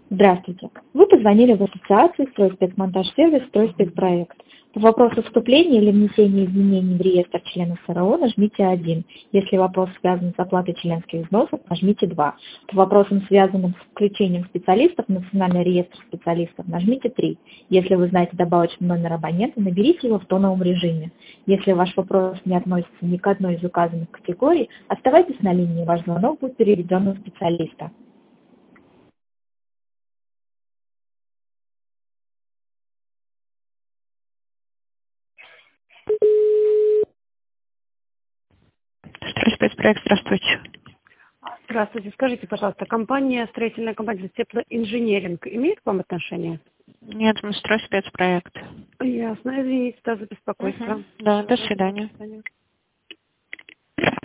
Здравствуйте. Вы позвонили в ассоциацию «Стройспецмонтаж-сервис», «Стройспецпроект». По вопросу вступления или внесения изменений в реестр членов СРО нажмите 1. Если вопрос связан с оплатой членских взносов, нажмите 2. По вопросам, связанным с включением специалистов в Национальный реестр специалистов, нажмите 3. Если вы знаете добавочный номер абонента, наберите его в тоновом режиме. Если ваш вопрос не относится ни к одной из указанных категорий, оставайтесь на линии, ваш звонок будет переведен на специалиста. Стройспецпроект, здравствуйте. Здравствуйте. Скажите, пожалуйста, строительная компания «Теплоинженеринг» имеет к вам отношение? Нет, мы Стройспецпроект. Ясно. Извините за беспокойство. Да, до свидания. До свидания.